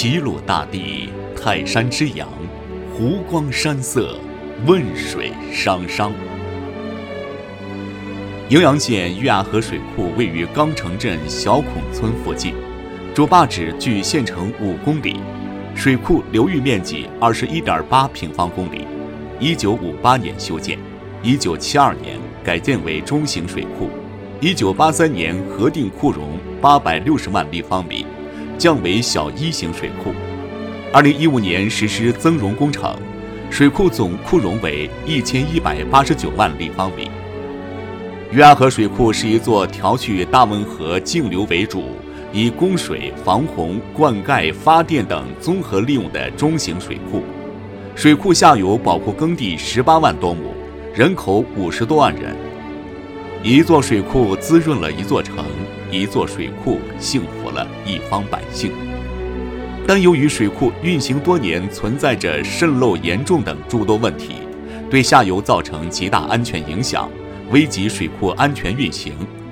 齐鲁大地，泰山之阳，湖光山色，汶水汤汤。荥阳县月牙河水库位于钢城镇小孔村附近，主坝址距县城5公里，水库流域面积21.8平方公里。1958年修建，1972年改建为中型水库，1983年核定库容860万立方米，降为小1型水库。2015年实施增容工程，水库总库容为1189万立方米。月牙河水库是一座调蓄大汶河径流为主，以供水、防洪、灌溉、发电等综合利用的中型水库。水库下游保护耕地18万多亩，人口50多万人。一座水库滋润了一座城，一座水库幸福了一方百姓。但由于水库运行多年，存在着渗漏严重等诸多问题，对下游造成极大安全影响，危及水库安全运行，